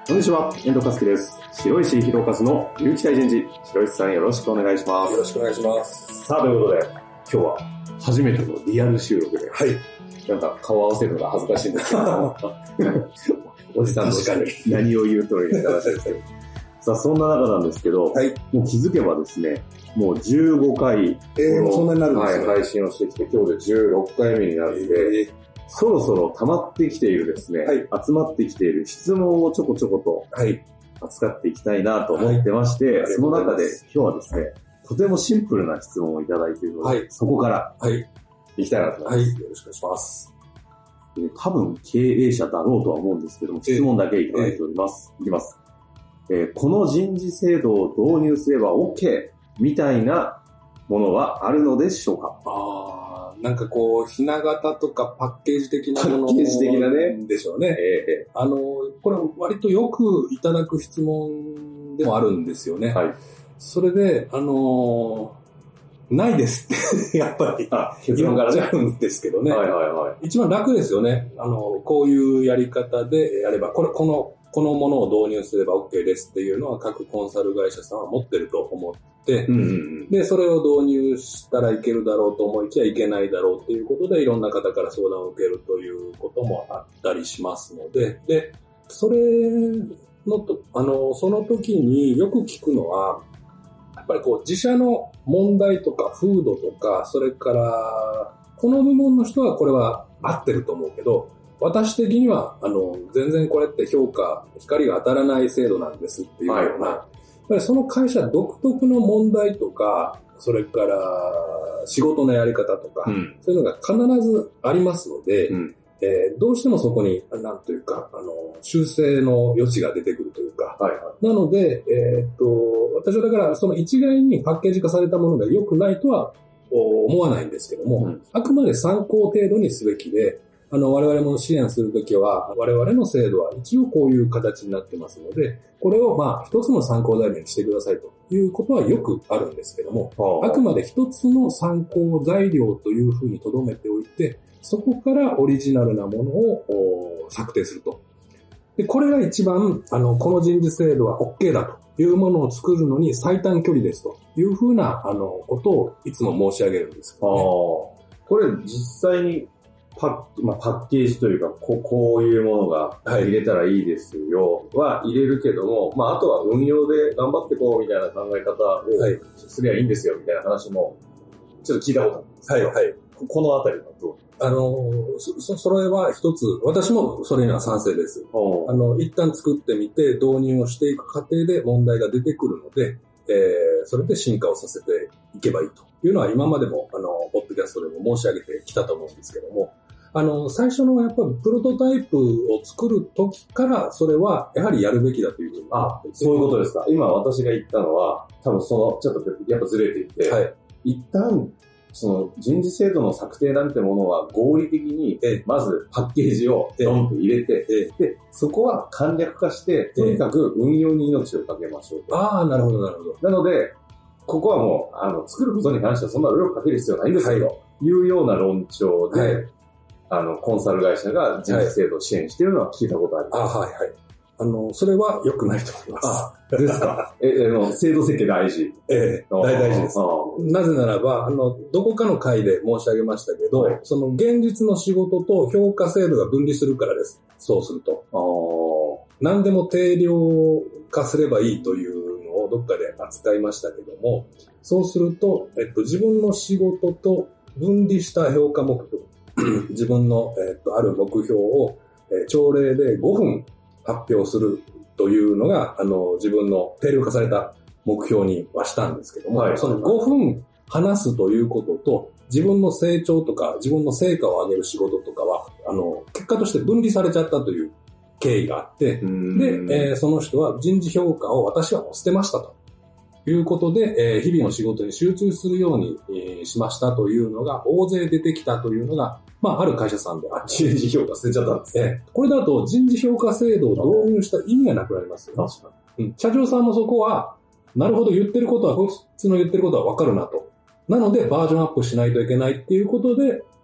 こんにちは、遠藤和樹です。白石弘和の有機体人事。白石さんよろしくお願いします。 よろしくお願いします。 さあ、ということで、今日は初めてのリアル収録で。 はい。 なんか顔合わせるのが恥ずかしいんですけど、おじさんの下に何を言うとるいう話ですけど。さあ、そんな中なんですけど、はい、もう気づけばですね、もう15回、 もうそんなになるんですね。 はい、配信をしてきて、今日で16回目になるので、そろそろ溜まってきているですね、はい、集まってきている質問をちょこちょこと扱っていきたいなと思ってまして、はい、その中で今日はですね、とてもシンプルな質問をいただいているので、はい、そこからいきたいなと思います。 はい、よろしくお願いします。 多分経営者だろうとは思うんですけども、質問だけいただいております。いきます。この人事制度を導入すれば OK みたいなものはあるのでしょうか？ なんかこう、ひな形とかパッケージ的なものパッケージ的なね。 でしょうね。これ割とよくいただく質問でもあるんですよね。はい。それで、ないですって、やっぱり結論から言っちゃうんですけどね。 はいはいはい。 一番楽ですよね。こういうやり方でやれば、このものを導入すれば OK ですっていうのは各コンサル会社さんは持ってると思って、で、それを導入したらいけるだろうと思いきやいけないだろうっていうことでいろんな方から相談を受けるということもあったりしますので、で、その時によく聞くのは、やっぱりこう自社の問題とか風土とか、それからこの部門の人はこれは合ってると思うけど、私的には、全然これって光が当たらない制度なんですっていうような、やっぱりその会社独特の問題とか、それから仕事のやり方とか、そういうのが必ずありますので、どうしてもそこに、なんというか、修正の余地が出てくるというか、なので、私はだからその一概にパッケージ化されたものが良くないとは思わないんですけども、あくまで参考程度にすべきで、我々も支援するときは、我々の制度は一応こういう形になってますので、これを一つの参考材料にしてくださいということはよくあるんですけども、あくまで一つの参考材料というふうに留めておいて、そこからオリジナルなものを策定すると。で、これが一番、この人事制度は OK だというものを作るのに最短距離ですというふうな、ことをいつも申し上げるんですけどね。 これ実際にパッケージというか、こういうものが入れたらいいですよは入れるけども、あとは運用で頑張ってこうみたいな考え方をすりゃいいんですよみたいな話もちょっと聞いたことあるんですけど、このあたりはどう？ それは一つ、私もそれには賛成です。一旦作ってみて導入をしていく過程で問題が出てくるので、それで進化をさせていけばいいというのは今までも、ポッドキャストでも申し上げてきたと思うんですけども、最初のやっぱりプロトタイプを作る時からそれはやはりやるべきだというふうに。 そういうことですか。今私が言ったのは、多分ちょっとやっぱずれていって、一旦、その人事制度の策定なんてものは合理的に、まずパッケージをドンと入れて、で、そこは簡略化して、とにかく運用に命をかけましょうと。 なるほど、なるほど。 なので、ここはもう、作ることに関してはそんな努力かける必要ないんですけど、いうような論調で、コンサル会社が人事制度を支援しているのは聞いたことあります。 それは良くないと思います。 ですか。制度設計大事。 大事です。なぜならば、どこかの回で申し上げましたけど、その現実の仕事と評価制度が分離するからです。そうすると。何でも定量化すればいいというのをどっかで扱いましたけども、そうすると、自分の仕事と分離した評価目標、自分の、ある目標を、朝礼で5分発表するというのが、自分の定量化された目標にはしたんですけども、その5分話すということと、自分の成長とか、自分の成果を上げる仕事とかは、結果として分離されちゃったという経緯があって、で、その人は人事評価を私はもう捨てましたということで、日々の仕事に集中するように、しましたというのが大勢出てきたというのが、ある会社さんで人事評価捨てちゃったんですね。 これだと人事評価制度を導入した意味がなくなりますよね。 確かに。 社長さんもそこは、なるほど言ってることは、こいつの言ってることはわかるなと。なのでバージョンアップしないといけないっていうことで、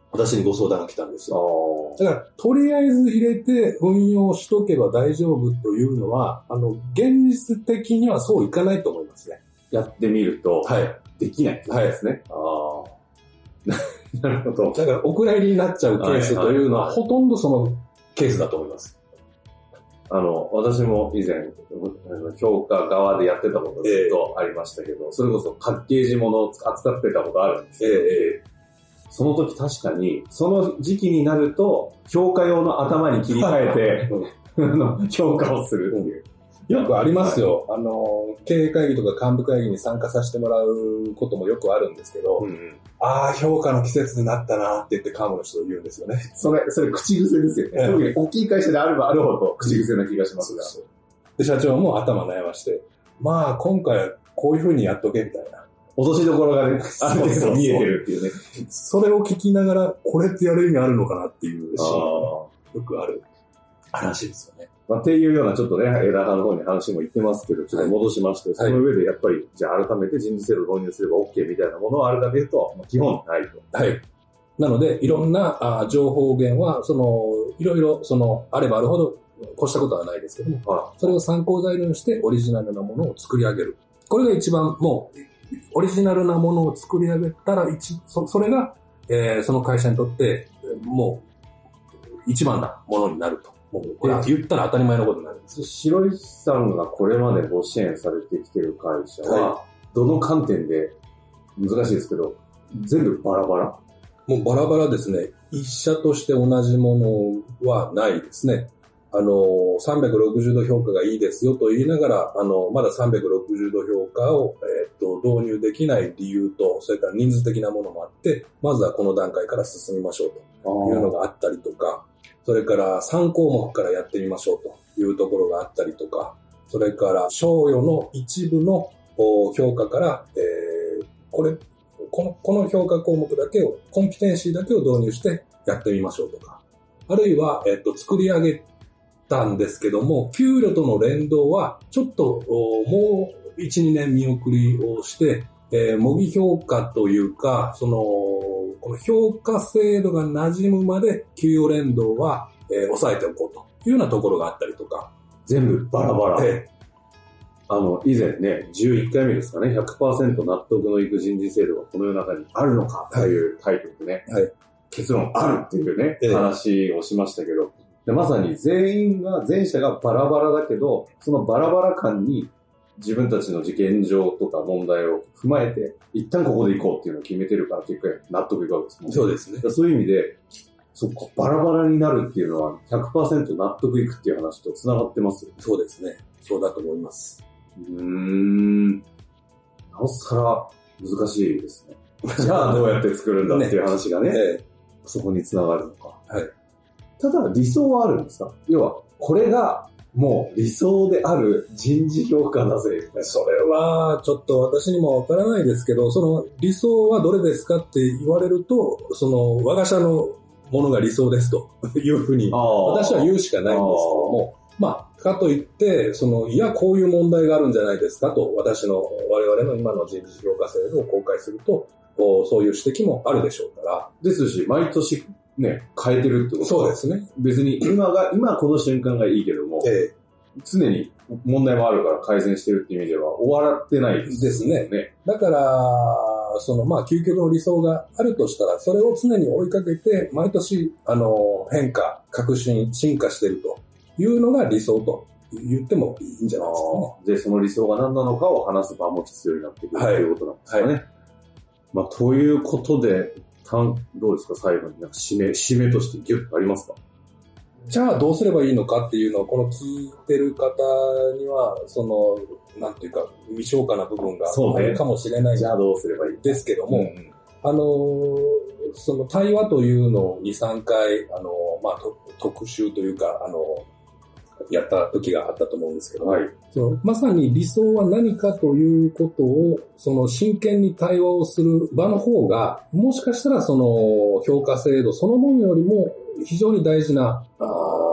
私にご相談が来たんですよ。だから、とりあえず入れて運用しとけば大丈夫というのは、現実的にはそういかないと思いますね。 やってみると、できないってことですね。なるほど。 だから、お蔵入りになっちゃうケースというのは、ほとんどそのケースだと思います。 私も以前、評価側でやってたことずっとありましたけど、それこそパッケージものを扱ってたことあるんですけど、その時確かに、その時期になると、評価用の頭に切り替えて、評価をするっていう。 よくありますよ。経営会議とか幹部会議に参加させてもらうこともよくあるんですけど、評価の季節になったなって言って幹部の人を言うんですよね。 それ口癖ですよね。特に大きい会社であればあるほど口癖な気がしますが。 で、社長も頭悩まして、今回はこういう風にやっとけみたいな。 落としどころがね、ある程度見えてるっていうね。 それを聞きながら、これってやる意味あるのかなっていうシーンがよくある話ですよね。 っていうようなちょっとね、枝葉の方に話も言ってますけど、ちょっと戻しまして、その上でやっぱり、じゃあ改めて人事制度を導入すれば OK みたいなものはあるかというと、基本ないと。 はい。なので、いろんな情報源は、いろいろ、あればあるほど、越したことはないですけども、それを参考材料にしてオリジナルなものを作り上げる。これが一番、もう、オリジナルなものを作り上げたら、それが、その会社にとって、もう、一番なものになると。もうこれは言ったら当たり前のことになるんです。 白石さんがこれまでご支援されてきている会社は、どの観点で、難しいですけど、全部バラバラ？ もうバラバラですね。一社として同じものはないですね。360度評価がいいですよと言いながら、まだ360度評価を、導入できない理由と、それから人数的なものもあって、まずはこの段階から進みましょうというのがあったりとか、それから3項目からやってみましょうというところがあったりとか、それから賞与の一部の評価から、この評価項目だけを、コンピテンシーだけを導入してやってみましょうとか、あるいは、作り上げたんですけども、給与との連動はちょっともう 1,2 年見送りをして、模擬評価というか、この評価制度が馴染むまで給与連動は、抑えておこうというようなところがあったりとか。 全部バラバラ。以前ね、11回目ですかね、100% 納得のいく人事制度がこの世の中にあるのかというタイトルでね、結論あるっていうね、話をしましたけど、でまさに全社がバラバラだけど、そのバラバラ感に自分たちの現状とか問題を踏まえて、一旦ここで行こうっていうのを決めてるから結果納得いくわけですもんね。 そうですね。 そういう意味で、そっか、バラバラになるっていうのは 100% 納得いくっていう話と繋がってますよね。 そうですね。そうだと思います。 なおさら難しいですね。じゃあどうやって作るんだっていう話がね、そこに繋がるのか。はい。ただ理想はあるんですか？要は、これがもう理想である人事評価だぜ。 それはちょっと私にもわからないですけど、その理想はどれですかって言われると、我が社のものが理想ですというふうに私は言うしかないんですけども、かといって、いや、こういう問題があるんじゃないですかと、我々の今の人事評価制度を公開すると、そういう指摘もあるでしょうから。 ですし、毎年ね、変えてるってことは。 そうですね。 別に今この瞬間がいいけども、常に問題もあるから改善してるっていう意味では終わってないですね。 だから、究極の理想があるとしたら、それを常に追いかけて、毎年、変化、革新、進化しているというのが理想と言ってもいいんじゃないですかね。 で、その理想が何なのかを話す場も必要になってくるということなんですかね。ということで、どうですか、最後に締めとしてギュッとありますか？ じゃあどうすればいいのかっていうのを、この聞いてる方には、なんていうか、未消化な部分があるかもしれない。 じゃあどうすればいいですけども、対話というのを2、3回、特集というか、やった時があったと思うんですけど、まさに理想は何かということを、真剣に対話をする場の方が、もしかしたら評価制度そのものよりも非常に大事な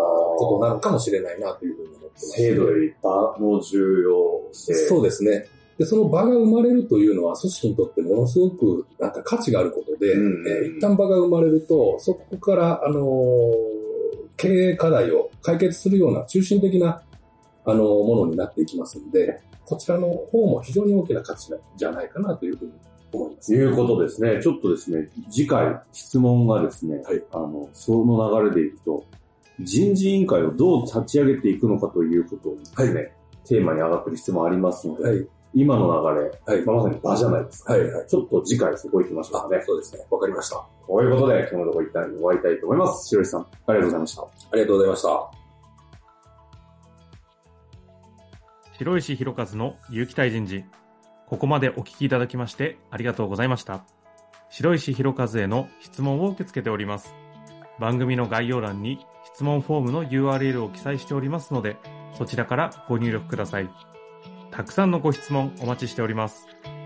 ことなのかもしれないなというふうに思ってます。 制度より場の重要性。 そうですね。 で、その場が生まれるというのは組織にとってものすごくなんか価値があることで、一旦場が生まれると、そこから、経営課題を解決するような中心的な、ものになっていきますので、こちらの方も非常に大きな価値じゃないかなというふうに思います。 いうことですね。ちょっとですね、次回質問がですね、はい、その流れでいくと、人事委員会をどう立ち上げていくのかということをですね、はい、テーマに上がっている質問ありますので、はい、今の流れ、はい、まさに場じゃないですか、はいはい。ちょっと次回そこ行きましょうかね。 そうですね。わかりました。 ということで、今日のところ一旦終わりたいと思います。白石さん、ありがとうございました。 ありがとうございました。 白石弘和の有機体人事。ここまでお聞きいただきましてありがとうございました。白石弘和への質問を受け付けております。番組の概要欄に質問フォームの URL を記載しておりますので、そちらからご入力ください。たくさんのご質問お待ちしております。